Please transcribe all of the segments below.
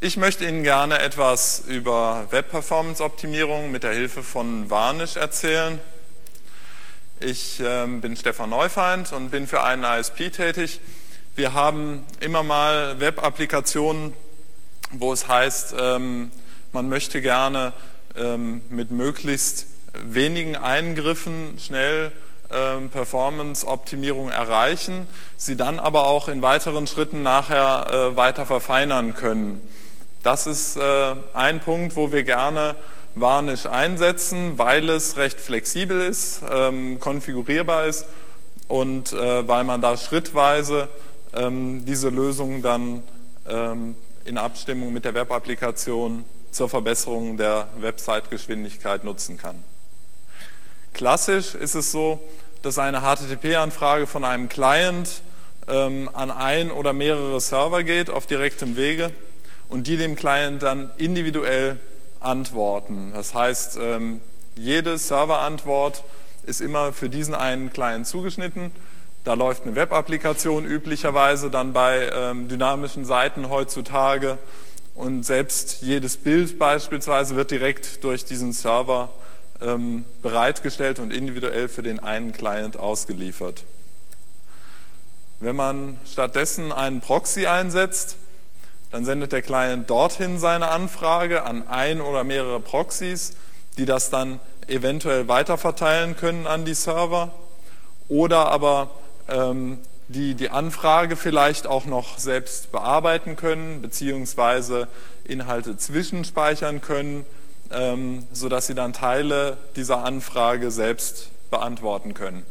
Ich möchte Ihnen gerne etwas über Web-Performance-Optimierung mit der Hilfe von Varnish erzählen. Ich bin Stefan Neufeind und bin für einen ISP tätig. Wir haben immer mal Web-Applikationen, wo es heißt, man möchte gerne mit möglichst wenigen Eingriffen schnell Performance-Optimierung erreichen, sie dann aber auch in weiteren Schritten nachher weiter verfeinern können. Das ist ein Punkt, wo wir gerne Varnish einsetzen, weil es recht flexibel ist, konfigurierbar ist und weil man da schrittweise diese Lösung dann in Abstimmung mit der Web-Applikation zur Verbesserung der Website-Geschwindigkeit nutzen kann. Klassisch ist es so, dass eine HTTP-Anfrage von einem Client an ein oder mehrere Server geht auf direktem Wege und die dem Client dann individuell antworten. Das heißt, jede Serverantwort ist immer für diesen einen Client zugeschnitten. Da läuft eine Web-Applikation üblicherweise dann bei dynamischen Seiten heutzutage und selbst jedes Bild beispielsweise wird direkt durch diesen Server bereitgestellt und individuell für den einen Client ausgeliefert. Wenn man stattdessen einen Proxy einsetzt, dann sendet der Client dorthin seine Anfrage an ein oder mehrere Proxys, die das dann eventuell weiterverteilen können an die Server oder aber die Anfrage vielleicht auch noch selbst bearbeiten können beziehungsweise Inhalte zwischenspeichern können, sodass sie dann Teile dieser Anfrage selbst beantworten können.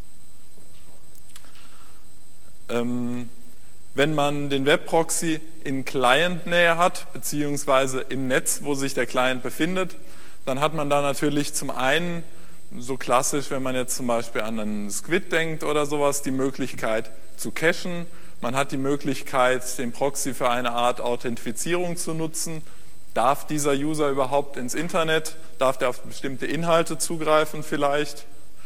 Wenn man den Webproxy in Client-Nähe hat, beziehungsweise im Netz, wo sich der Client befindet, dann hat man da natürlich zum einen, so klassisch, wenn man jetzt zum Beispiel an einen Squid denkt oder sowas, die Möglichkeit zu cachen. Man hat die Möglichkeit, den Proxy für eine Art Authentifizierung zu nutzen. Darf dieser User überhaupt ins Internet? Darf der auf bestimmte Inhalte zugreifen vielleicht?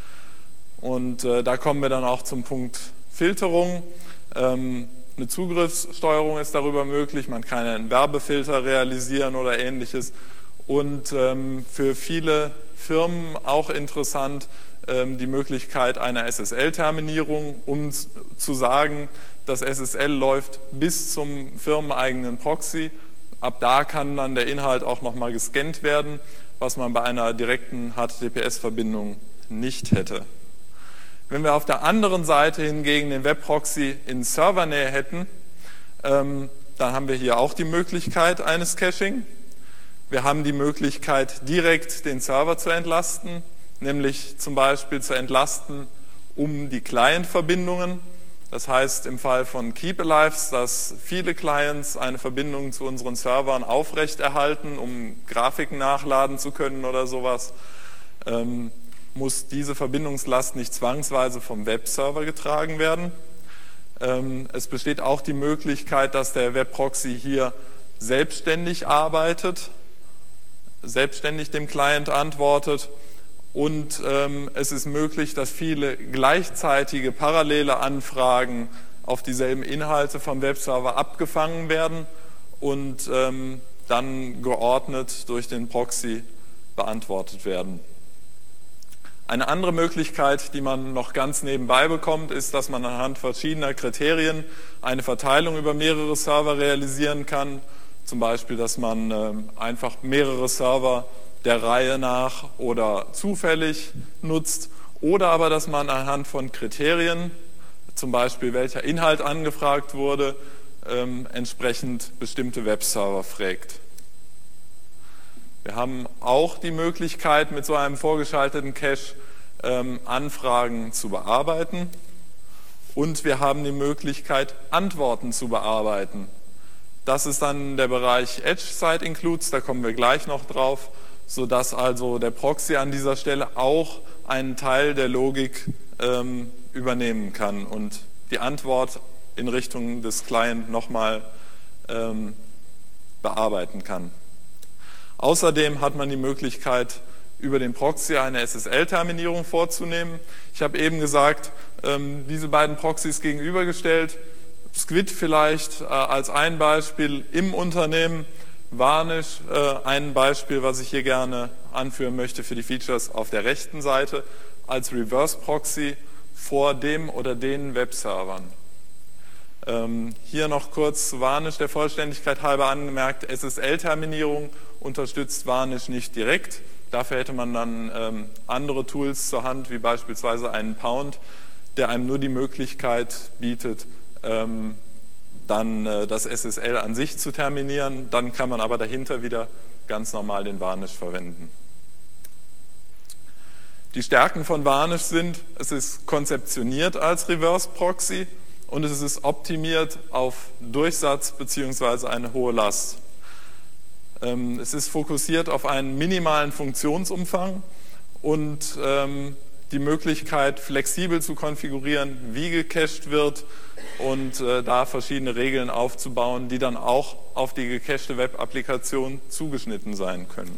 Und da kommen wir dann auch zum Punkt Filterung. Eine Zugriffssteuerung ist darüber möglich, man kann einen Werbefilter realisieren oder ähnliches. Und für viele Firmen auch interessant die Möglichkeit einer SSL-Terminierung, um zu sagen, das SSL läuft bis zum firmeneigenen Proxy. Ab da kann dann der Inhalt auch nochmal gescannt werden, was man bei einer direkten HTTPS-Verbindung nicht hätte. Wenn wir auf der anderen Seite hingegen den Webproxy in Servernähe hätten, dann haben wir hier auch die Möglichkeit eines Caching. Wir haben die Möglichkeit, direkt den Server zu entlasten, nämlich zum Beispiel zu entlasten um die Client-Verbindungen. Das heißt im Fall von Keep-Alives, dass viele Clients eine Verbindung zu unseren Servern aufrechterhalten, um Grafiken nachladen zu können oder sowas, muss diese Verbindungslast nicht zwangsweise vom Webserver getragen werden. Es besteht auch die Möglichkeit, dass der Webproxy hier selbstständig arbeitet, selbstständig dem Client antwortet und es ist möglich, dass viele gleichzeitige parallele Anfragen auf dieselben Inhalte vom Webserver abgefangen werden und dann geordnet durch den Proxy beantwortet werden. Eine andere Möglichkeit, die man noch ganz nebenbei bekommt, ist, dass man anhand verschiedener Kriterien eine Verteilung über mehrere Server realisieren kann. Zum Beispiel, dass man einfach mehrere Server der Reihe nach oder zufällig nutzt. Oder aber, dass man anhand von Kriterien, zum Beispiel welcher Inhalt angefragt wurde, entsprechend bestimmte Webserver fragt. Wir haben auch die Möglichkeit, mit so einem vorgeschalteten Cache Anfragen zu bearbeiten und wir haben die Möglichkeit, Antworten zu bearbeiten. Das ist dann der Bereich Edge Site Includes, da kommen wir gleich noch drauf, sodass also der Proxy an dieser Stelle auch einen Teil der Logik übernehmen kann und die Antwort in Richtung des Client nochmal bearbeiten kann. Außerdem hat man die Möglichkeit, über den Proxy eine SSL-Terminierung vorzunehmen. Ich habe eben gesagt, diese beiden Proxys gegenübergestellt Squid vielleicht als ein Beispiel im Unternehmen, Varnish ein Beispiel, was ich hier gerne anführen möchte für die Features auf der rechten Seite, als Reverse Proxy vor dem oder den Webservern. Hier noch kurz Varnish der Vollständigkeit halber angemerkt, SSL-Terminierung unterstützt Varnish nicht direkt. Dafür hätte man dann andere Tools zur Hand, wie beispielsweise einen Pound, der einem nur die Möglichkeit bietet, dann das SSL an sich zu terminieren. Dann kann man aber dahinter wieder ganz normal den Varnish verwenden. Die Stärken von Varnish sind, es ist konzeptioniert als Reverse Proxy und es ist optimiert auf Durchsatz bzw. eine hohe Last. Es ist fokussiert auf einen minimalen Funktionsumfang und die Möglichkeit, flexibel zu konfigurieren, wie gecached wird und da verschiedene Regeln aufzubauen, die dann auch auf die gecachte Web-Applikation zugeschnitten sein können.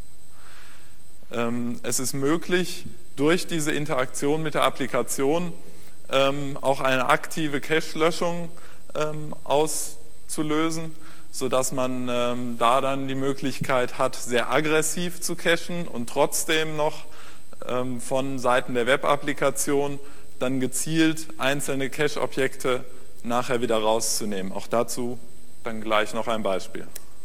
Es ist möglich, durch diese Interaktion mit der Applikation auch eine aktive Cache-Löschung auszulösen, sodass man da dann die Möglichkeit hat, sehr aggressiv zu cachen und trotzdem noch von Seiten der Web-Applikation dann gezielt einzelne Cache-Objekte nachher wieder rauszunehmen. Auch dazu dann gleich noch ein Beispiel.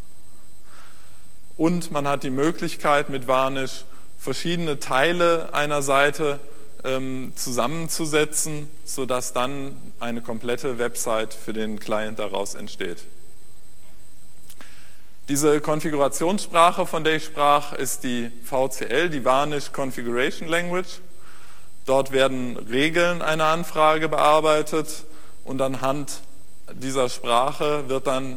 Und man hat die Möglichkeit, mit Varnish verschiedene Teile einer Seite zusammenzusetzen, sodass dann eine komplette Website für den Client daraus entsteht. Diese Konfigurationssprache, von der ich sprach, ist die VCL, die Varnish Configuration Language. Dort werden Regeln einer Anfrage bearbeitet und anhand dieser Sprache wird dann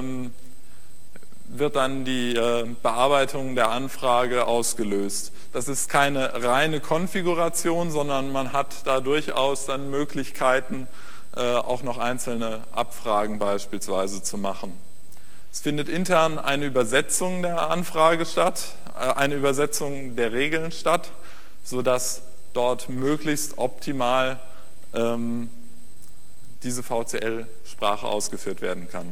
die Bearbeitung der Anfrage ausgelöst. Das ist keine reine Konfiguration, sondern man hat da durchaus dann Möglichkeiten, auch noch einzelne Abfragen beispielsweise zu machen. Es findet intern eine Übersetzung der Anfrage statt, eine Übersetzung der Regeln statt, sodass dort möglichst optimal diese VCL-Sprache ausgeführt werden kann.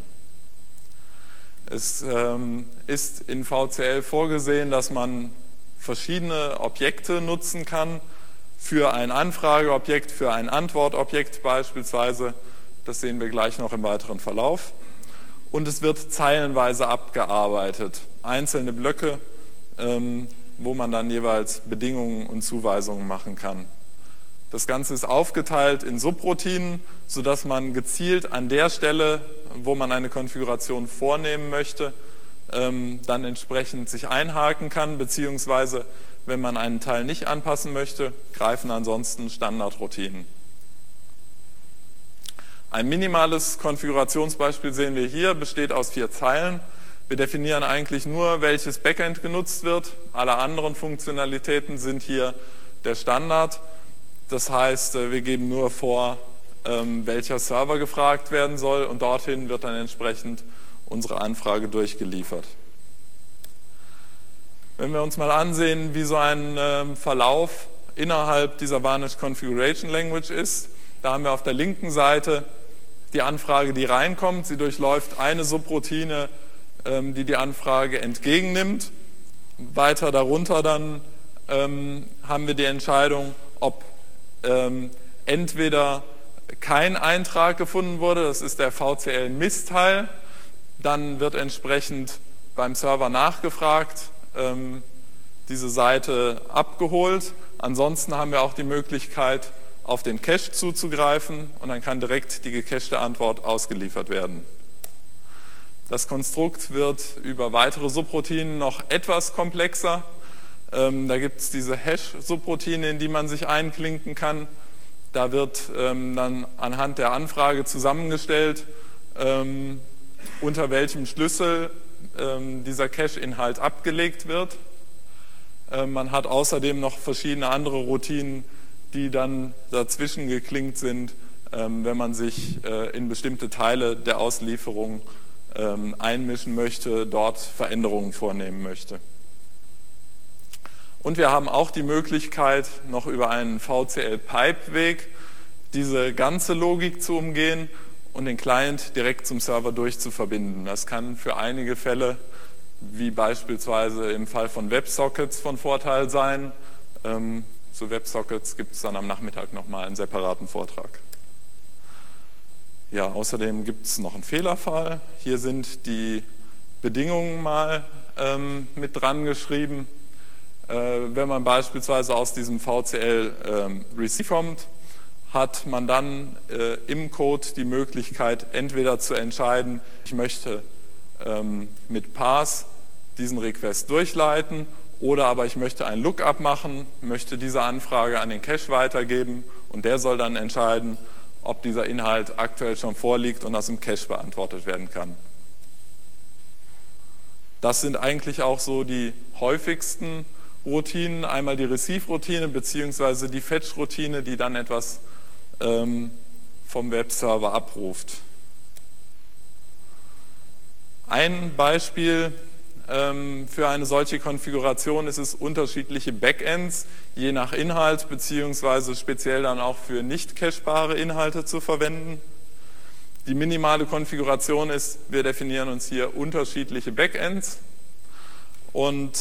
Es ist in VCL vorgesehen, dass man verschiedene Objekte nutzen kann, für ein Anfrageobjekt, für ein Antwortobjekt beispielsweise. Das sehen wir gleich noch im weiteren Verlauf. Und es wird zeilenweise abgearbeitet. Einzelne Blöcke, wo man dann jeweils Bedingungen und Zuweisungen machen kann. Das Ganze ist aufgeteilt in Subroutinen, sodass man gezielt an der Stelle, wo man eine Konfiguration vornehmen möchte, dann entsprechend sich einhaken kann, beziehungsweise wenn man einen Teil nicht anpassen möchte, greifen ansonsten Standardroutinen. Ein minimales Konfigurationsbeispiel sehen wir hier, besteht aus 4 Zeilen. Wir definieren eigentlich nur, welches Backend genutzt wird. Alle anderen Funktionalitäten sind hier der Standard. Das heißt, wir geben nur vor, welcher Server gefragt werden soll und dorthin wird dann entsprechend unsere Anfrage durchgeliefert. Wenn wir uns mal ansehen, wie so ein Verlauf innerhalb dieser Varnish Configuration Language ist, da haben wir auf der linken Seite die Anfrage, die reinkommt. Sie durchläuft eine Subroutine, die die Anfrage entgegennimmt. Weiter darunter dann haben wir die Entscheidung, ob entweder kein Eintrag gefunden wurde, das ist der VCL-Missteil, dann wird entsprechend beim Server nachgefragt, diese Seite abgeholt. Ansonsten haben wir auch die Möglichkeit, auf den Cache zuzugreifen und dann kann direkt die gecachte Antwort ausgeliefert werden. Das Konstrukt wird über weitere Subroutinen noch etwas komplexer. Da gibt es diese Hash-Subroutine, in die man sich einklinken kann. Da wird dann anhand der Anfrage zusammengestellt, unter welchem Schlüssel dieser Cache-Inhalt abgelegt wird. Man hat außerdem noch verschiedene andere Routinen, die dann dazwischen geklinkt sind, wenn man sich in bestimmte Teile der Auslieferung einmischen möchte, dort Veränderungen vornehmen möchte. Und wir haben auch die Möglichkeit, noch über einen VCL-Pipe-Weg diese ganze Logik zu umgehen und den Client direkt zum Server durchzuverbinden. Das kann für einige Fälle, wie beispielsweise im Fall von WebSockets, von Vorteil sein. Zu WebSockets gibt es dann am Nachmittag nochmal einen separaten Vortrag. Ja, außerdem gibt es noch einen Fehlerfall. Hier sind die Bedingungen mal mit dran geschrieben. Wenn man beispielsweise aus diesem VCL Receive kommt, hat man dann im Code die Möglichkeit, entweder zu entscheiden, ich möchte mit Parse diesen Request durchleiten, oder aber ich möchte ein Lookup machen, möchte diese Anfrage an den Cache weitergeben und der soll dann entscheiden, ob dieser Inhalt aktuell schon vorliegt und aus dem Cache beantwortet werden kann. Das sind eigentlich auch so die häufigsten Routinen, einmal die Receive-Routine bzw. die Fetch-Routine, die dann etwas vom Webserver abruft. Ein Beispiel für eine solche Konfiguration ist es, unterschiedliche Backends je nach Inhalt bzw. speziell dann auch für nicht cacherbare Inhalte zu verwenden. Die minimale Konfiguration ist, wir definieren uns hier unterschiedliche Backends und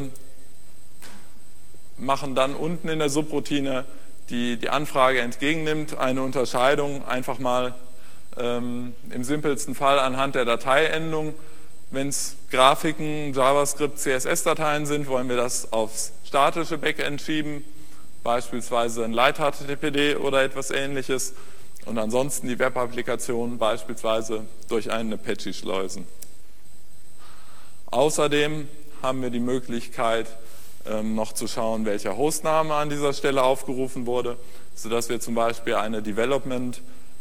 machen dann unten in der Subroutine, die die Anfrage entgegennimmt, eine Unterscheidung einfach mal im simpelsten Fall anhand der Dateiendung. Wenn es Grafiken, JavaScript, CSS-Dateien sind, wollen wir das aufs statische Backend schieben, beispielsweise ein Light-HTTPD oder etwas Ähnliches. Und ansonsten die Web-Applikation beispielsweise durch einen Apache schleusen. Außerdem haben wir die Möglichkeit, noch zu schauen, welcher Hostname an dieser Stelle aufgerufen wurde, sodass wir zum Beispiel eine Development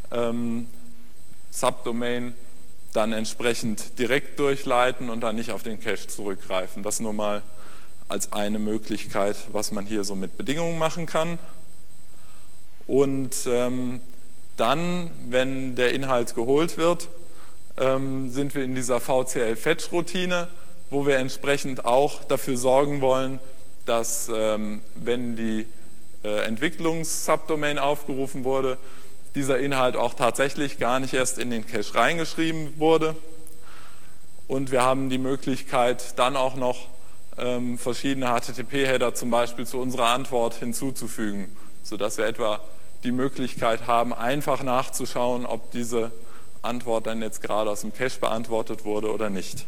Subdomain dann entsprechend direkt durchleiten und dann nicht auf den Cache zurückgreifen. Das nur mal als eine Möglichkeit, was man hier so mit Bedingungen machen kann. Und dann, wenn der Inhalt geholt wird, sind wir in dieser VCL-Fetch-Routine, wo wir entsprechend auch dafür sorgen wollen, dass, wenn die Entwicklungs-Subdomain aufgerufen wurde, dieser Inhalt auch tatsächlich gar nicht erst in den Cache reingeschrieben wurde. Und wir haben die Möglichkeit, dann auch noch verschiedene HTTP-Header zum Beispiel zu unserer Antwort hinzuzufügen, sodass wir etwa die Möglichkeit haben, einfach nachzuschauen, ob diese Antwort dann jetzt gerade aus dem Cache beantwortet wurde oder nicht.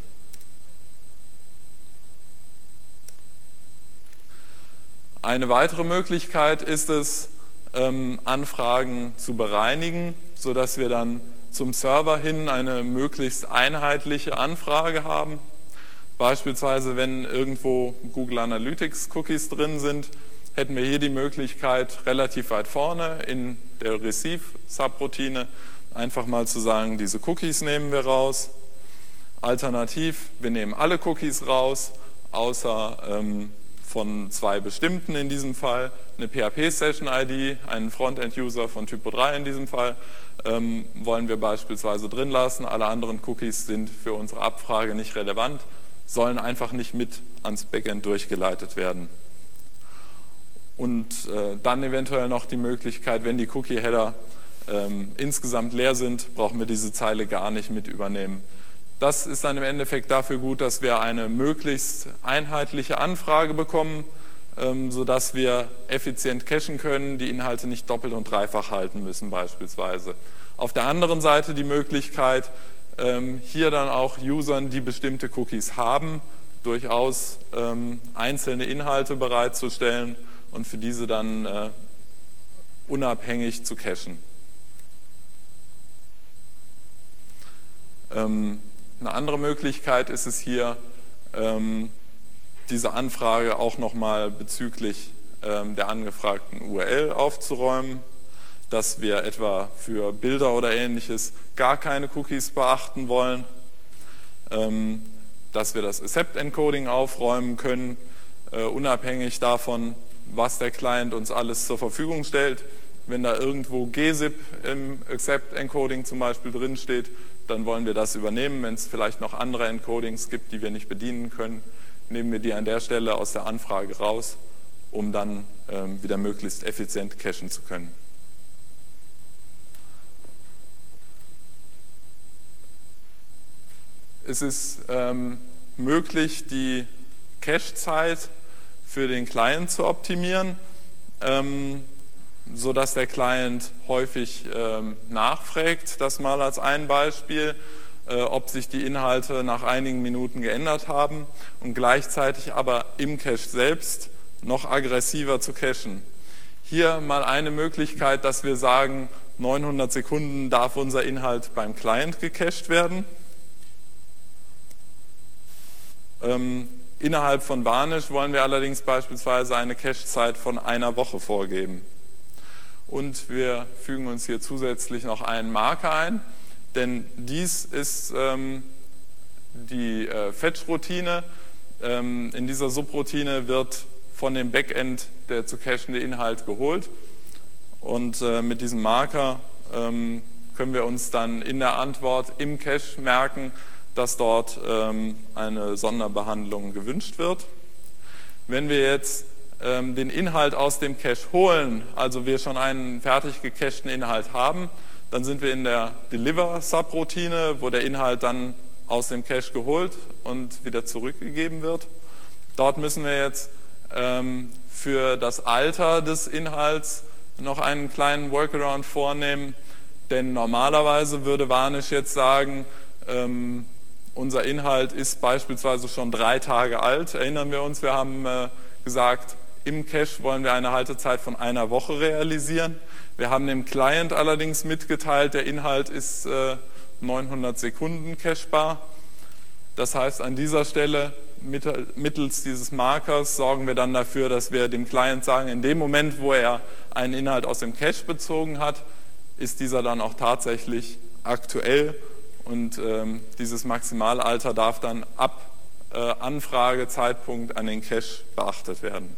Eine weitere Möglichkeit ist es, Anfragen zu bereinigen, sodass wir dann zum Server hin eine möglichst einheitliche Anfrage haben. Beispielsweise, wenn irgendwo Google Analytics Cookies drin sind, hätten wir hier die Möglichkeit, relativ weit vorne in der Receive-Subroutine einfach mal zu sagen, diese Cookies nehmen wir raus. Alternativ, wir nehmen alle Cookies raus, außer von zwei bestimmten in diesem Fall, eine PHP-Session-ID, einen Frontend-User von Typo 3 in diesem Fall, wollen wir beispielsweise drin lassen. Alle anderen Cookies sind für unsere Abfrage nicht relevant, sollen einfach nicht mit ans Backend durchgeleitet werden. Und dann eventuell noch die Möglichkeit, wenn die Cookie-Header insgesamt leer sind, brauchen wir diese Zeile gar nicht mit übernehmen. Das ist dann im Endeffekt dafür gut, dass wir eine möglichst einheitliche Anfrage bekommen, sodass wir effizient cachen können, die Inhalte nicht doppelt und dreifach halten müssen beispielsweise. Auf der anderen Seite die Möglichkeit, hier dann auch Usern, die bestimmte Cookies haben, durchaus einzelne Inhalte bereitzustellen und für diese dann unabhängig zu cachen. Eine andere Möglichkeit ist es hier, diese Anfrage auch nochmal bezüglich der angefragten URL aufzuräumen, dass wir etwa für Bilder oder Ähnliches gar keine Cookies beachten wollen, dass wir das Accept-Encoding aufräumen können, unabhängig davon, was der Client uns alles zur Verfügung stellt. Wenn da irgendwo gzip im Accept-Encoding zum Beispiel drin steht, dann wollen wir das übernehmen. Wenn es vielleicht noch andere Encodings gibt, die wir nicht bedienen können, nehmen wir die an der Stelle aus der Anfrage raus, um dann wieder möglichst effizient cachen zu können. es ist möglich, die Cache-Zeit für den Client zu optimieren, sodass der Client häufig nachfragt, das mal als ein Beispiel, ob sich die Inhalte nach einigen Minuten geändert haben und gleichzeitig aber im Cache selbst noch aggressiver zu cachen. Hier mal eine Möglichkeit, dass wir sagen, 900 Sekunden darf unser Inhalt beim Client gecached werden. Innerhalb von Varnish wollen wir allerdings beispielsweise eine Cache-Zeit von einer Woche vorgeben. Und wir fügen uns hier zusätzlich noch einen Marker ein, denn dies ist die Fetch-Routine. In dieser Subroutine wird von dem Backend der zu cachende Inhalt geholt und mit diesem Marker können wir uns dann in der Antwort im Cache merken, dass dort eine Sonderbehandlung gewünscht wird. Wenn wir jetzt den Inhalt aus dem Cache holen, also wir schon einen fertig gecachten Inhalt haben, dann sind wir in der Deliver-Subroutine, wo der Inhalt dann aus dem Cache geholt und wieder zurückgegeben wird. Dort müssen wir jetzt für das Alter des Inhalts noch einen kleinen Workaround vornehmen, denn normalerweise würde Varnish jetzt sagen, unser Inhalt ist beispielsweise schon 3 Tage alt. Erinnern wir uns, wir haben gesagt, im Cache wollen wir eine Haltezeit von einer Woche realisieren. Wir haben dem Client allerdings mitgeteilt, der Inhalt ist 900 Sekunden cachebar. Das heißt, an dieser Stelle mittels dieses Markers sorgen wir dann dafür, dass wir dem Client sagen, in dem Moment, wo er einen Inhalt aus dem Cache bezogen hat, ist dieser dann auch tatsächlich aktuell und dieses Maximalalter darf dann ab Anfragezeitpunkt an den Cache beachtet werden.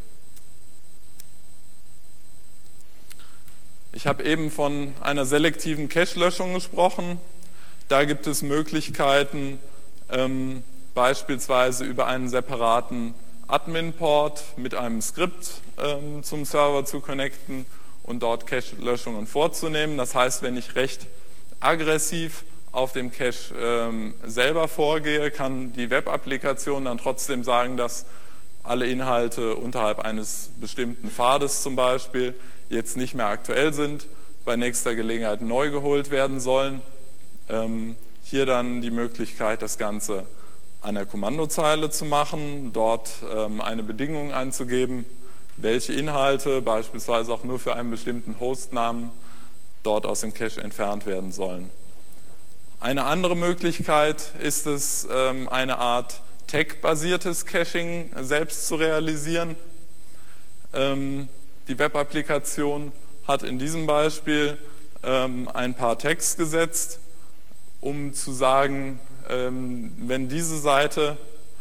Ich habe eben von einer selektiven Cache-Löschung gesprochen. Da gibt es Möglichkeiten, beispielsweise über einen separaten Admin-Port mit einem Skript zum Server zu connecten und dort Cache-Löschungen vorzunehmen. Das heißt, wenn ich recht aggressiv auf dem Cache selber vorgehe, kann die Web-Applikation dann trotzdem sagen, dass alle Inhalte unterhalb eines bestimmten Pfades zum Beispiel jetzt nicht mehr aktuell sind, bei nächster Gelegenheit neu geholt werden sollen. Hier dann die Möglichkeit, das Ganze an der Kommandozeile zu machen, dort eine Bedingung einzugeben, welche Inhalte, beispielsweise auch nur für einen bestimmten Hostnamen, dort aus dem Cache entfernt werden sollen. Eine andere Möglichkeit ist es, eine Art Tag-basiertes Caching selbst zu realisieren. Die Web-Applikation hat in diesem Beispiel ein paar Tags gesetzt, um zu sagen, wenn diese Seite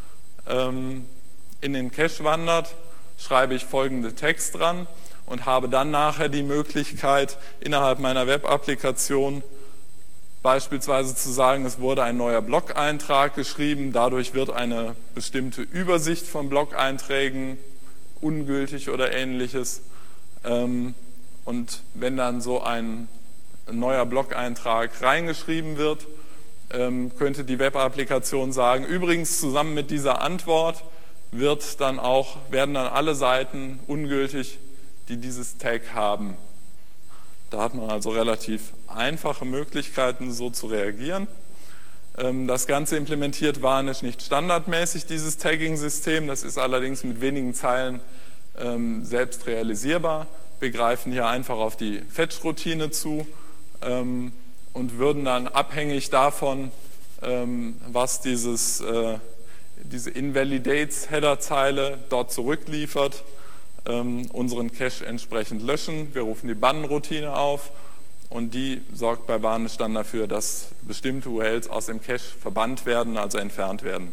in den Cache wandert, schreibe ich folgende Tags dran und habe dann nachher die Möglichkeit, innerhalb meiner Web-Applikation beispielsweise zu sagen, es wurde ein neuer Blog-Eintrag geschrieben, dadurch wird eine bestimmte Übersicht von Blog-Einträgen ungültig oder ähnliches. Und wenn dann so ein neuer Blog-Eintrag reingeschrieben wird, könnte die Web-Applikation sagen, übrigens zusammen mit dieser Antwort werden dann alle Seiten ungültig, die dieses Tag haben. Da hat man also relativ einfache Möglichkeiten, so zu reagieren. Das Ganze implementiert Varnish nicht standardmäßig, dieses Tagging-System. Das ist allerdings mit wenigen Zeilen selbst realisierbar. Wir greifen hier einfach auf die Fetch-Routine zu und würden dann abhängig davon, was diese Invalidates-Header-Zeile dort zurückliefert, unseren Cache entsprechend löschen. Wir rufen die Bannroutine auf und die sorgt bei Varnish dann dafür, dass bestimmte URLs aus dem Cache verbannt werden, also entfernt werden.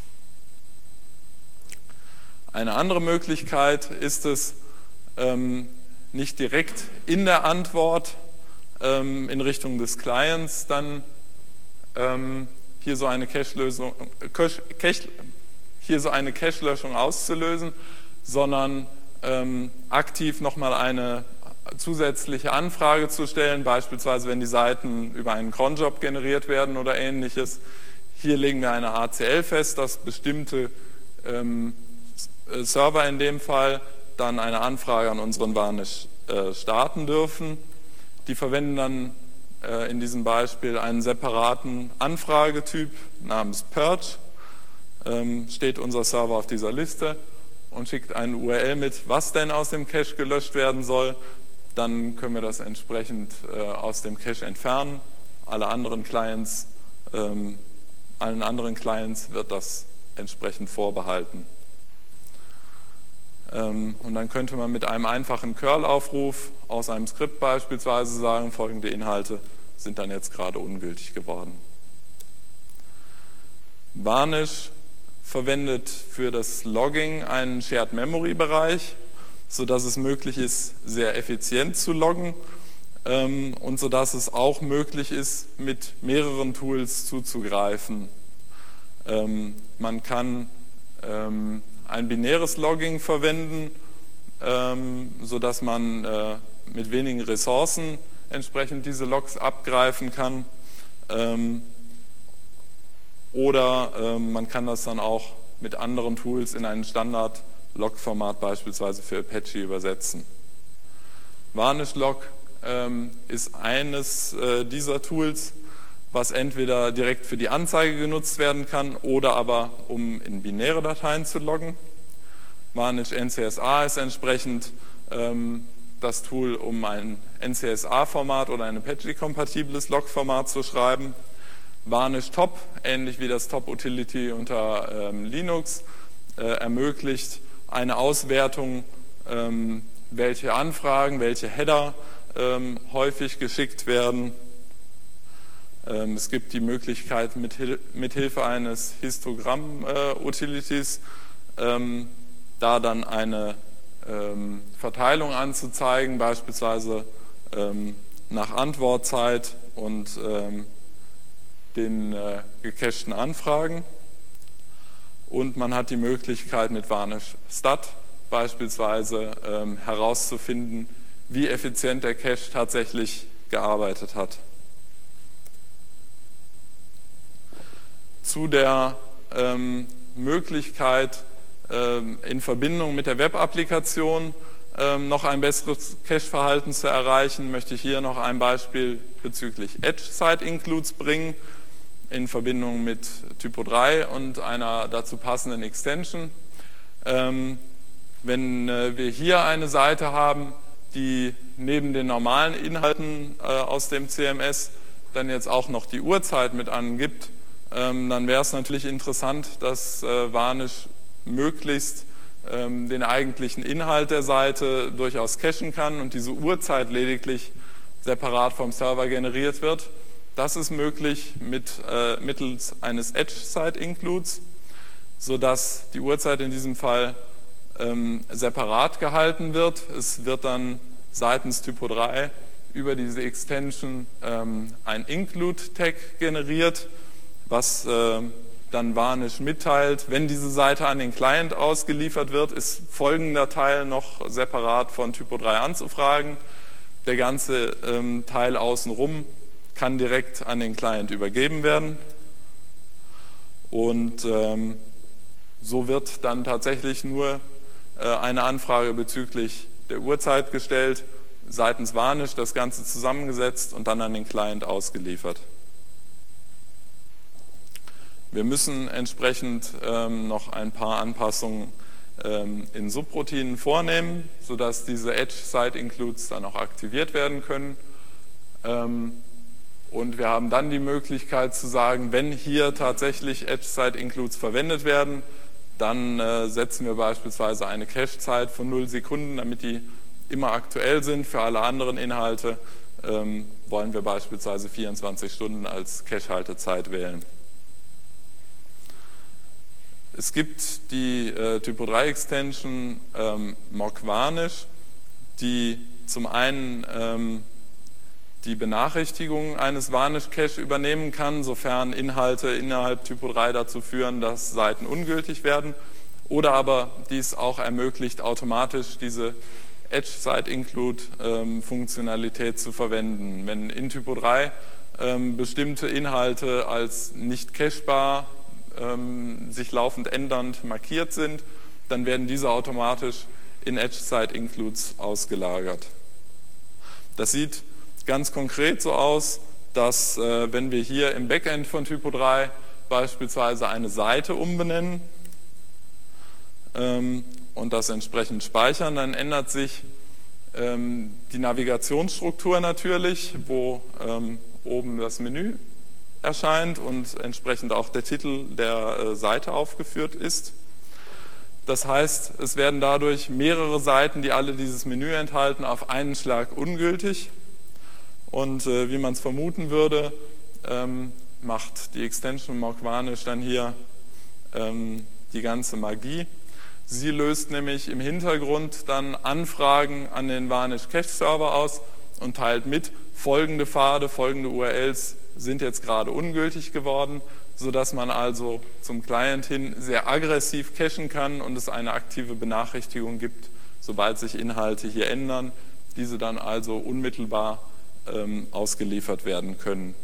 Eine andere Möglichkeit ist es, nicht direkt in der Antwort in Richtung des Clients dann hier so eine Cache-Löschung auszulösen, sondern aktiv nochmal eine zusätzliche Anfrage zu stellen, beispielsweise wenn die Seiten über einen Cronjob generiert werden oder ähnliches, Hier legen wir eine ACL fest, dass bestimmte Server in dem Fall dann eine Anfrage an unseren Varnish starten dürfen. Die verwenden dann in diesem Beispiel einen separaten Anfragetyp namens Purge. Steht unser Server auf dieser Liste und schickt eine URL mit, was denn aus dem Cache gelöscht werden soll. Dann können wir das entsprechend aus dem Cache entfernen. Allen anderen Clients wird das entsprechend vorbehalten. Und dann könnte man mit einem einfachen Curl-Aufruf aus einem Skript beispielsweise sagen, folgende Inhalte sind dann jetzt gerade ungültig geworden. Varnish verwendet für das Logging einen Shared Memory Bereich, sodass es möglich ist, sehr effizient zu loggen und sodass es auch möglich ist, mit mehreren Tools zuzugreifen. Man kann ein binäres Logging verwenden, sodass man mit wenigen Ressourcen entsprechend diese Logs abgreifen kann. Oder man kann das dann auch mit anderen Tools in ein Standard-Log-Format beispielsweise für Apache übersetzen. VanishLog ist eines dieser Tools, was entweder direkt für die Anzeige genutzt werden kann oder aber um in binäre Dateien zu loggen. Vanish NCSA ist entsprechend das Tool, um ein NCSA-Format oder ein Apache-kompatibles Log-Format zu schreiben. Vanish Top, ähnlich wie das Top-Utility unter Linux, ermöglicht eine Auswertung, welche Anfragen, welche Header häufig geschickt werden. Es gibt die Möglichkeit, mithilfe eines Histogramm-Utilities da dann eine Verteilung anzuzeigen, beispielsweise nach Antwortzeit und den gecachten Anfragen. Und man hat die Möglichkeit, mit Vanish Stat beispielsweise herauszufinden, wie effizient der Cache tatsächlich gearbeitet hat. Zu der Möglichkeit, in Verbindung mit der Web-Applikation noch ein besseres Cache-Verhalten zu erreichen, möchte ich hier noch ein Beispiel bezüglich Edge-Site-Includes bringen, in Verbindung mit Typo 3 und einer dazu passenden Extension. Wenn wir hier eine Seite haben, die neben den normalen Inhalten aus dem CMS dann jetzt auch noch die Uhrzeit mit angibt, dann wäre es natürlich interessant, dass Vanish möglichst den eigentlichen Inhalt der Seite durchaus cachen kann und diese Uhrzeit lediglich separat vom Server generiert wird. Das ist möglich mittels eines Edge-Site-Includes, sodass die Uhrzeit in diesem Fall separat gehalten wird. Es wird dann seitens Typo 3 über diese Extension ein Include-Tag generiert, was dann Vanish mitteilt, wenn diese Seite an den Client ausgeliefert wird, ist folgender Teil noch separat von Typo 3 anzufragen. Der ganze Teil außenrum kann direkt an den Client übergeben werden. Und so wird dann tatsächlich nur eine Anfrage bezüglich der Uhrzeit gestellt, seitens Vanish das Ganze zusammengesetzt und dann an den Client ausgeliefert. Wir müssen entsprechend noch ein paar Anpassungen in Subroutinen vornehmen, sodass diese Edge-Site-Includes dann auch aktiviert werden können. Und wir haben dann die Möglichkeit zu sagen, wenn hier tatsächlich Edge-Site-Includes verwendet werden, dann setzen wir beispielsweise eine Cache-Zeit von 0 Sekunden, damit die immer aktuell sind. Für alle anderen Inhalte wollen wir beispielsweise 24 Stunden als Cache-Haltezeit wählen. Es gibt die Typo 3 Extension Mock Vanish, die zum einen die Benachrichtigung eines Vanish-Cache übernehmen kann, sofern Inhalte innerhalb Typo 3 dazu führen, dass Seiten ungültig werden, oder aber dies auch ermöglicht, automatisch diese Edge-Site-Include-Funktionalität zu verwenden. Wenn in Typo 3 bestimmte Inhalte als nicht cachebar, sich laufend ändernd markiert sind, dann werden diese automatisch in Edge Site Includes ausgelagert. Das sieht ganz konkret so aus, dass wenn wir hier im Backend von Typo3 beispielsweise eine Seite umbenennen und das entsprechend speichern, dann ändert sich die Navigationsstruktur natürlich, wo oben das Menü erscheint und entsprechend auch der Titel der Seite aufgeführt ist. Das heißt, es werden dadurch mehrere Seiten, die alle dieses Menü enthalten, auf einen Schlag ungültig. Und wie man es vermuten würde, macht die Extension Mock-Varnish dann hier die ganze Magie. Sie löst nämlich im Hintergrund dann Anfragen an den Varnish Cache Server aus und teilt mit, folgende Pfade, folgende URLs sind jetzt gerade ungültig geworden, sodass man also zum Client hin sehr aggressiv cachen kann und es eine aktive Benachrichtigung gibt, sobald sich Inhalte hier ändern, diese dann also unmittelbar ausgeliefert werden können.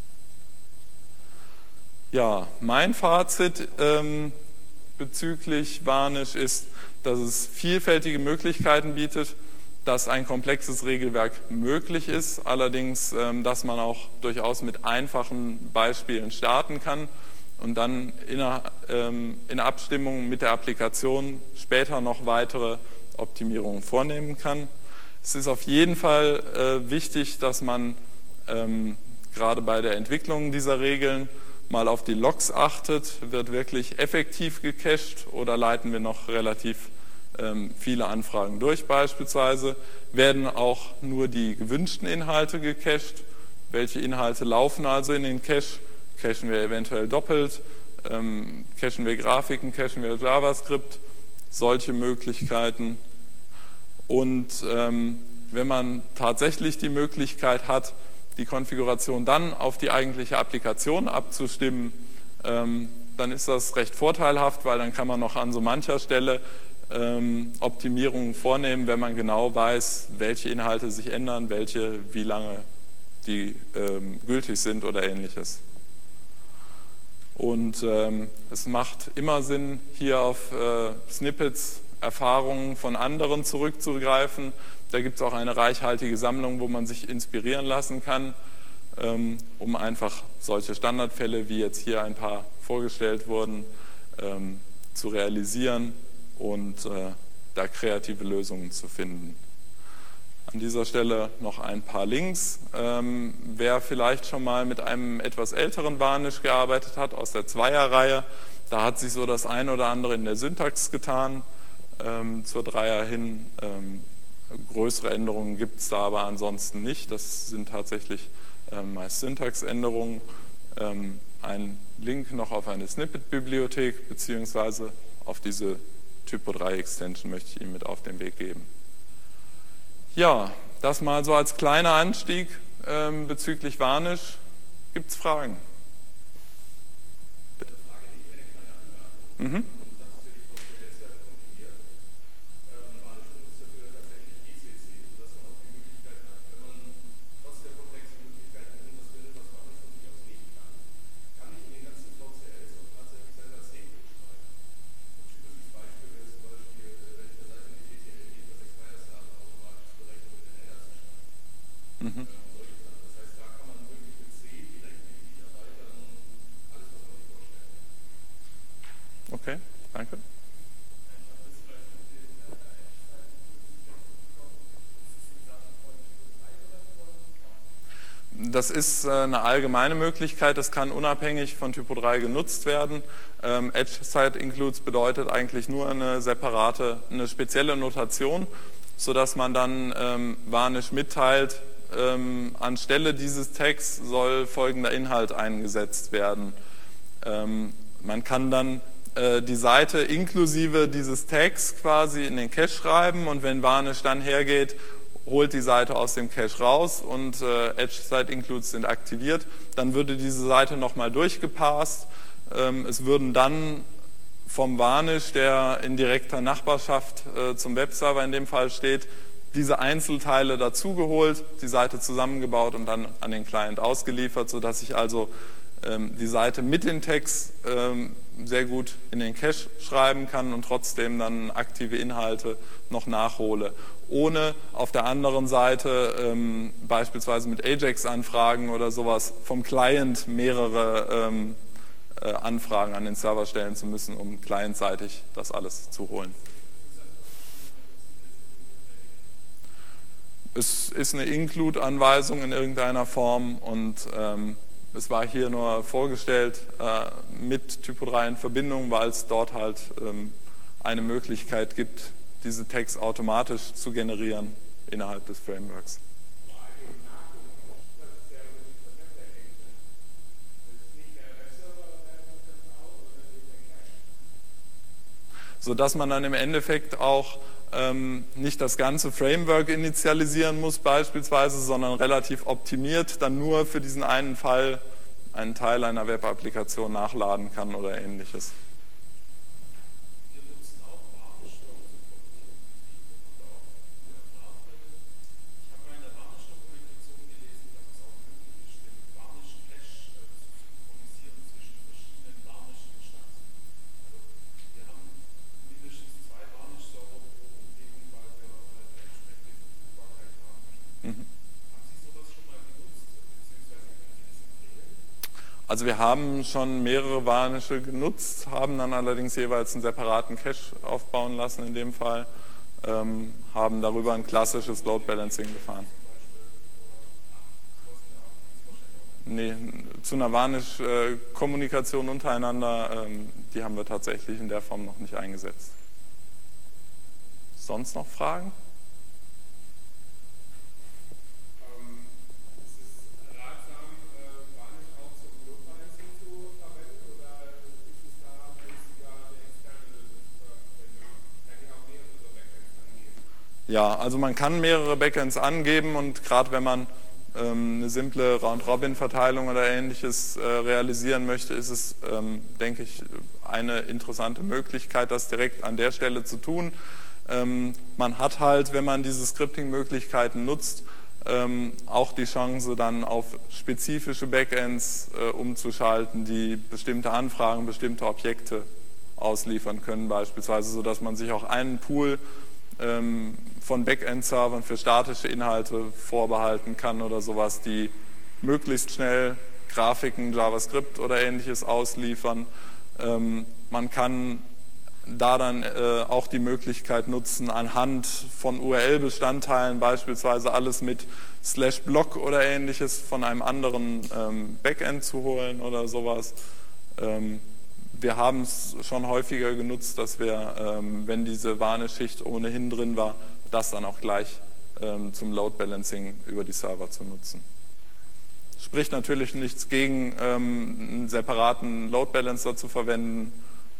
Ja, mein Fazit bezüglich Varnish ist, dass es vielfältige Möglichkeiten bietet, dass ein komplexes Regelwerk möglich ist, allerdings, dass man auch durchaus mit einfachen Beispielen starten kann und dann in Abstimmung mit der Applikation später noch weitere Optimierungen vornehmen kann. Es ist auf jeden Fall wichtig, dass man gerade bei der Entwicklung dieser Regeln mal auf die Logs achtet. Wird wirklich effektiv gecached oder leiten wir noch relativ viele Anfragen durch beispielsweise? Werden auch nur die gewünschten Inhalte gecached? Welche Inhalte laufen also in den Cache? Cachen wir eventuell doppelt? Cachen wir Grafiken? Cachen wir JavaScript? Solche Möglichkeiten. Und wenn man tatsächlich die Möglichkeit hat, die Konfiguration dann auf die eigentliche Applikation abzustimmen, dann ist das recht vorteilhaft, weil dann kann man noch an so mancher Stelle Optimierungen vornehmen, wenn man genau weiß, welche Inhalte sich ändern, welche, wie lange die gültig sind oder ähnliches. Und es macht immer Sinn, hier auf Snippets, Erfahrungen von anderen zurückzugreifen. Da gibt es auch eine reichhaltige Sammlung, wo man sich inspirieren lassen kann, um einfach solche Standardfälle, wie jetzt hier ein paar vorgestellt wurden, zu realisieren und da kreative Lösungen zu finden. An dieser Stelle noch ein paar Links. Wer vielleicht schon mal mit einem etwas älteren Varnish gearbeitet hat, aus der Zweierreihe, da hat sich so das eine oder andere in der Syntax getan. Zur Dreier hin größere Änderungen gibt es da aber ansonsten nicht. Das sind tatsächlich meist Syntaxänderungen. Ein Link noch auf eine Snippet-Bibliothek beziehungsweise auf diese Typo3-Extension möchte ich Ihnen mit auf den Weg geben. Ja, das mal so als kleiner Anstieg bezüglich Varnish. Gibt es Fragen? Bitte. Mhm. Okay, danke. Das ist eine allgemeine Möglichkeit, das kann unabhängig von Typo3 genutzt werden. Edge Site Includes bedeutet eigentlich nur eine spezielle Notation, sodass man dann Varnish mitteilt, anstelle dieses Tags soll folgender Inhalt eingesetzt werden. Man kann dann die Seite inklusive dieses Tags quasi in den Cache schreiben und wenn Varnish dann hergeht, holt die Seite aus dem Cache raus und Edge Site Includes sind aktiviert, dann würde diese Seite nochmal durchgepasst. Es würden dann vom Varnish, der in direkter Nachbarschaft zum Webserver in dem Fall steht, diese Einzelteile dazugeholt, die Seite zusammengebaut und dann an den Client ausgeliefert, sodass ich also die Seite mit den Tags sehr gut in den Cache schreiben kann und trotzdem dann aktive Inhalte noch nachhole, ohne auf der anderen Seite beispielsweise mit Ajax-Anfragen oder sowas vom Client mehrere Anfragen an den Server stellen zu müssen, um clientseitig das alles zu holen. Es ist eine Include-Anweisung in irgendeiner Form und es war hier nur vorgestellt mit Typo 3 in Verbindung, weil es dort halt eine Möglichkeit gibt, diese Tags automatisch zu generieren innerhalb des Frameworks. Sodass man dann im Endeffekt auch nicht das ganze Framework initialisieren muss beispielsweise, sondern relativ optimiert dann nur für diesen einen Fall einen Teil einer Web-Applikation nachladen kann oder ähnliches. Also wir haben schon mehrere Varnische genutzt, haben dann allerdings jeweils einen separaten Cache aufbauen lassen in dem Fall, haben darüber ein klassisches Load Balancing gefahren. Nee, zu einer Varnish-Kommunikation untereinander, die haben wir tatsächlich in der Form noch nicht eingesetzt. Sonst noch Fragen? Ja, also man kann mehrere Backends angeben und gerade wenn man eine simple Round-Robin-Verteilung oder ähnliches realisieren möchte, ist es, denke ich, eine interessante Möglichkeit, das direkt an der Stelle zu tun. Man hat halt, wenn man diese Scripting-Möglichkeiten nutzt, auch die Chance, dann auf spezifische Backends umzuschalten, die bestimmte Anfragen, bestimmte Objekte ausliefern können beispielsweise, sodass man sich auch einen Pool von Backend-Servern für statische Inhalte vorbehalten kann oder sowas, die möglichst schnell Grafiken, JavaScript oder ähnliches ausliefern. Man kann da dann auch die Möglichkeit nutzen, anhand von URL-Bestandteilen beispielsweise alles mit /block oder ähnliches von einem anderen Backend zu holen oder sowas. Wir haben es schon häufiger genutzt, dass wir, wenn diese Varnish-Schicht ohnehin drin war, das dann auch gleich zum Load Balancing über die Server zu nutzen. Spricht natürlich nichts gegen, einen separaten Load Balancer zu verwenden.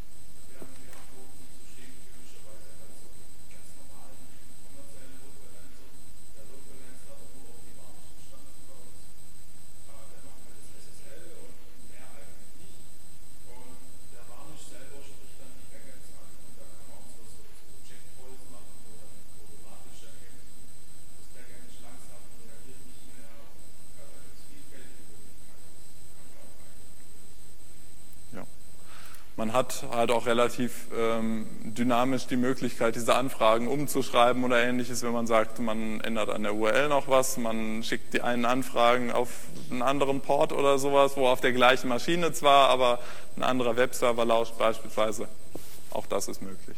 Man hat halt auch relativ dynamisch die Möglichkeit, diese Anfragen umzuschreiben oder ähnliches, wenn man sagt, man ändert an der URL noch was, man schickt die einen Anfragen auf einen anderen Port oder sowas, wo auf der gleichen Maschine zwar, aber ein anderer Webserver lauscht beispielsweise. Auch das ist möglich.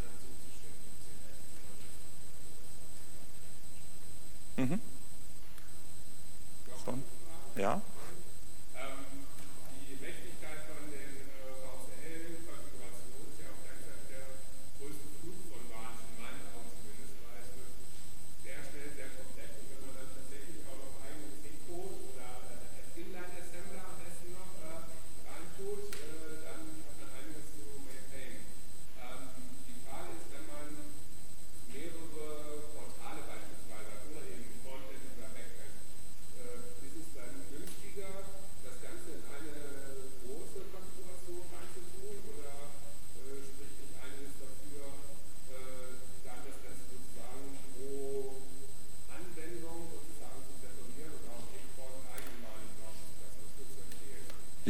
Mhm. Ja?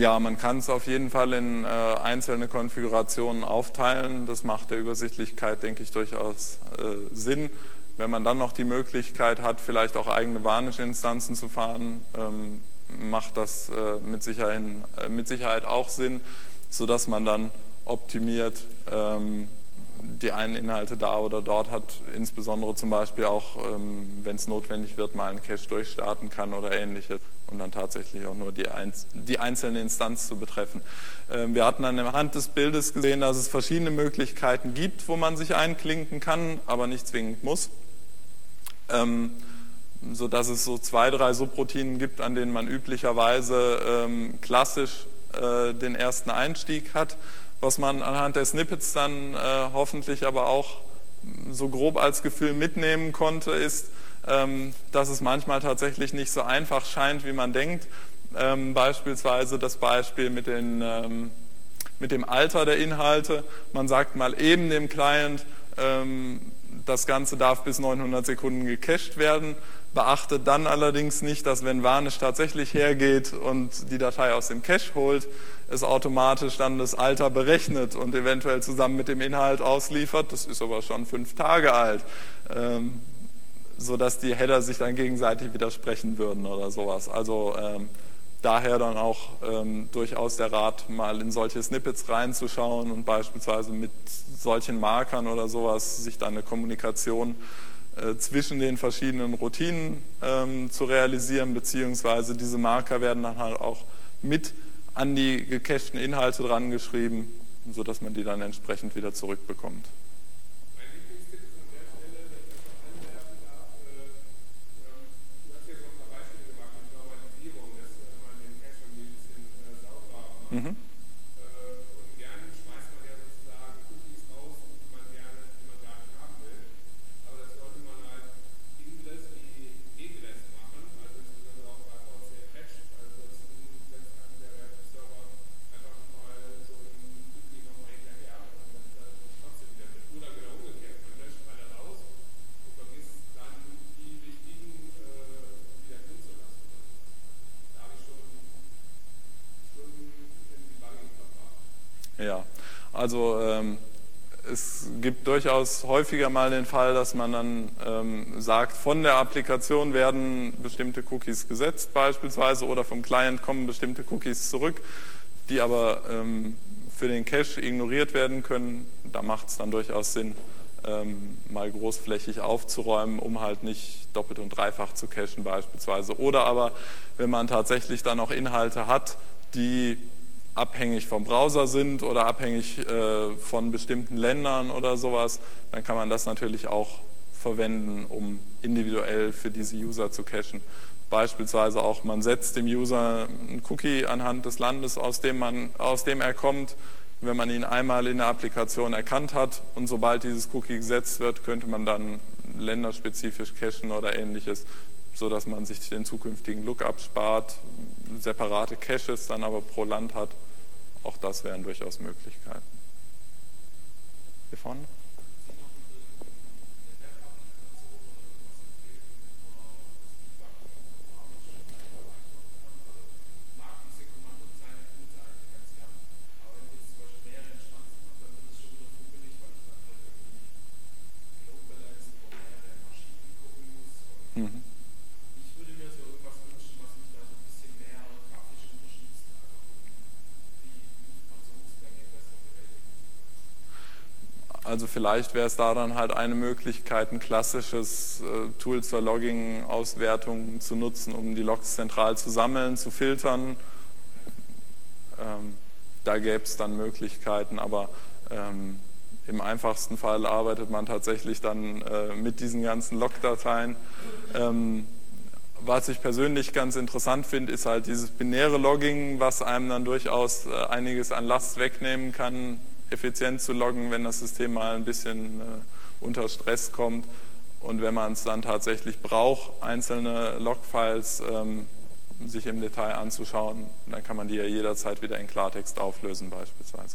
Ja, man kann es auf jeden Fall in einzelne Konfigurationen aufteilen. Das macht der Übersichtlichkeit, denke ich, durchaus Sinn. Wenn man dann noch die Möglichkeit hat, vielleicht auch eigene Varnish-Instanzen zu fahren, macht das mit Sicherheit auch Sinn, sodass man dann optimiert die einen Inhalte da oder dort hat, insbesondere zum Beispiel auch, wenn es notwendig wird, mal einen Cache durchstarten kann oder ähnliches und dann tatsächlich auch nur die einzelne Instanz zu betreffen. Wir hatten anhand des Bildes gesehen, dass es verschiedene Möglichkeiten gibt, wo man sich einklinken kann, aber nicht zwingend muss. Sodass es so 2, 3 Subroutinen gibt, an denen man üblicherweise klassisch den ersten Einstieg hat. Was man anhand der Snippets dann hoffentlich aber auch so grob als Gefühl mitnehmen konnte, ist, dass es manchmal tatsächlich nicht so einfach scheint, wie man denkt. Beispielsweise das Beispiel mit dem Alter der Inhalte. Man sagt mal eben dem Client, das Ganze darf bis 900 Sekunden gecached werden, beachtet dann allerdings nicht, dass wenn Varnish tatsächlich hergeht und die Datei aus dem Cache holt, es automatisch dann das Alter berechnet und eventuell zusammen mit dem Inhalt ausliefert. Das ist aber schon 5 Tage alt, sodass die Header sich dann gegenseitig widersprechen würden oder sowas. Also daher dann auch durchaus der Rat, mal in solche Snippets reinzuschauen und beispielsweise mit solchen Markern oder sowas sich dann eine Kommunikation zwischen den verschiedenen Routinen zu realisieren, beziehungsweise diese Marker werden dann halt auch mit an die gecachten Inhalte dran geschrieben, sodass man die dann entsprechend wieder zurückbekommt. Mein Lieblingstipp ist an der Stelle, wenn ich das noch anwerfen darf, du hast hier so ein paar Beispiele gemacht mit Normalisierung, dass man den Cache ein bisschen sauberer macht. Und gerne schmeißt man ja sozusagen Cookies raus, die man gar nicht haben will. Aber das sollte man halt Ingress wie Egress machen, also insbesondere auch bei VC Patch, also sonst setzt einem der Server einfach mal so ein Cookie nochmal hinterher und dann trotzdem wieder mit. Oder genau umgekehrt, man löscht alle raus und vergisst dann die wichtigen wieder drin zu lassen. Da habe ich schon Stunden im Debugging verbracht. Ja, also es gibt durchaus häufiger mal den Fall, dass man dann sagt, von der Applikation werden bestimmte Cookies gesetzt beispielsweise oder vom Client kommen bestimmte Cookies zurück, die aber für den Cache ignoriert werden können. Da macht es dann durchaus Sinn, mal großflächig aufzuräumen, um halt nicht doppelt und dreifach zu cachen beispielsweise. Oder aber, wenn man tatsächlich dann auch Inhalte hat, die abhängig vom Browser sind oder abhängig von bestimmten Ländern oder sowas, dann kann man das natürlich auch verwenden, um individuell für diese User zu cachen. Beispielsweise auch, man setzt dem User einen Cookie anhand des Landes, aus dem er kommt. Wenn man ihn einmal in der Applikation erkannt hat und sobald dieses Cookie gesetzt wird, könnte man dann länderspezifisch cachen oder ähnliches, sodass man sich den zukünftigen Lookup spart, separate Caches dann aber pro Land hat. Auch das wären durchaus Möglichkeiten. Hier vorne? Mhm. Ich würde mir so irgendwas wünschen, was mich da so ein bisschen mehr grafisch unterstützt, wie Informationsgänge besser bewältigen. Also vielleicht wäre es da dann halt eine Möglichkeit, ein klassisches Tool zur Logging-Auswertung zu nutzen, um die Logs zentral zu sammeln, zu filtern. Da gäbe es dann Möglichkeiten, aber im einfachsten Fall arbeitet man tatsächlich dann mit diesen ganzen Log-Dateien. Was ich persönlich ganz interessant finde, ist halt dieses binäre Logging, was einem dann durchaus einiges an Last wegnehmen kann, effizient zu loggen, wenn das System mal ein bisschen unter Stress kommt. Und wenn man es dann tatsächlich braucht, einzelne Logfiles sich im Detail anzuschauen, dann kann man die ja jederzeit wieder in Klartext auflösen beispielsweise.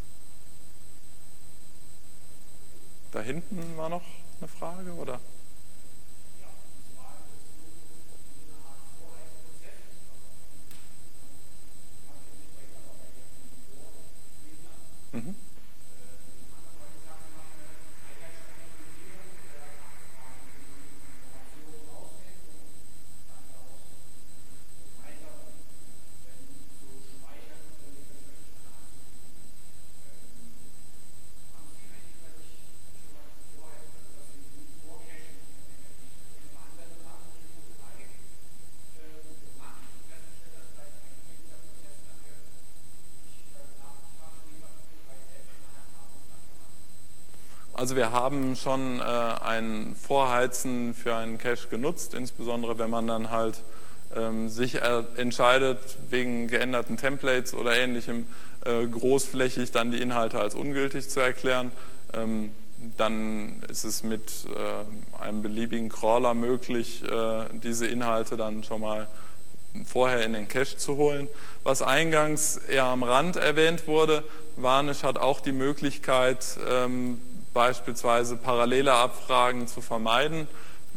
Da hinten war noch eine Frage, oder? Mhm. Also wir haben schon ein Vorheizen für einen Cache genutzt, insbesondere wenn man dann halt sich entscheidet, wegen geänderten Templates oder Ähnlichem großflächig dann die Inhalte als ungültig zu erklären. Dann ist es mit einem beliebigen Crawler möglich, diese Inhalte dann schon mal vorher in den Cache zu holen. Was eingangs eher am Rand erwähnt wurde, Varnish hat auch die Möglichkeit, beispielsweise parallele Abfragen zu vermeiden.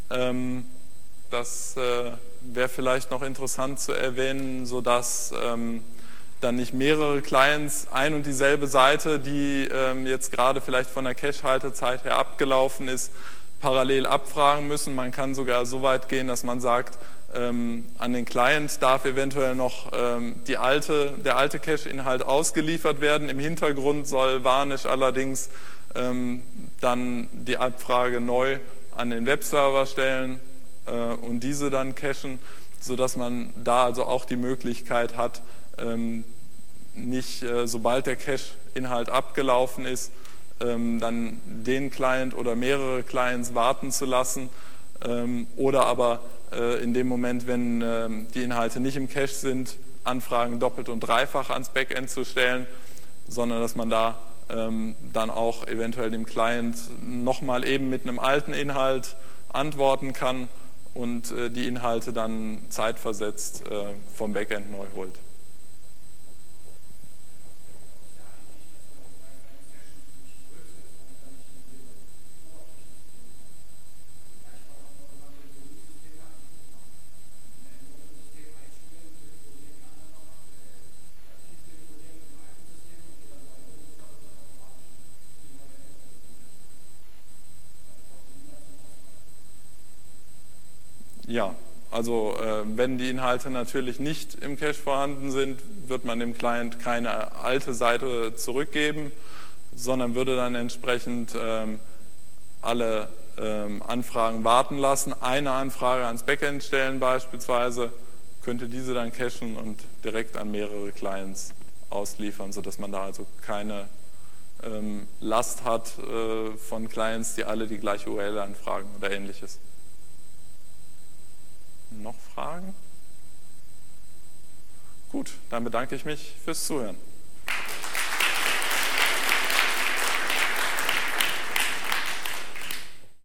Das wäre vielleicht noch interessant zu erwähnen, sodass dann nicht mehrere Clients ein und dieselbe Seite, die jetzt gerade vielleicht von der Cache-Haltezeit her abgelaufen ist, parallel abfragen müssen. Man kann sogar so weit gehen, dass man sagt, an den Client darf eventuell noch der alte Cache-Inhalt ausgeliefert werden. Im Hintergrund soll Varnish allerdings dann die Abfrage neu an den Webserver stellen und diese dann cachen, sodass man da also auch die Möglichkeit hat, nicht sobald der Cache-Inhalt abgelaufen ist, dann den Client oder mehrere Clients warten zu lassen oder aber in dem Moment, wenn die Inhalte nicht im Cache sind, Anfragen doppelt und dreifach ans Backend zu stellen, sondern dass man da dann auch eventuell dem Client nochmal eben mit einem alten Inhalt antworten kann und die Inhalte dann zeitversetzt vom Backend neu holt. Ja, also wenn die Inhalte natürlich nicht im Cache vorhanden sind, wird man dem Client keine alte Seite zurückgeben, sondern würde dann entsprechend alle Anfragen warten lassen, eine Anfrage ans Backend stellen beispielsweise, könnte diese dann cachen und direkt an mehrere Clients ausliefern, sodass man da also keine Last hat von Clients, die alle die gleiche URL anfragen oder Ähnliches. Noch Fragen? Gut, dann bedanke ich mich fürs Zuhören.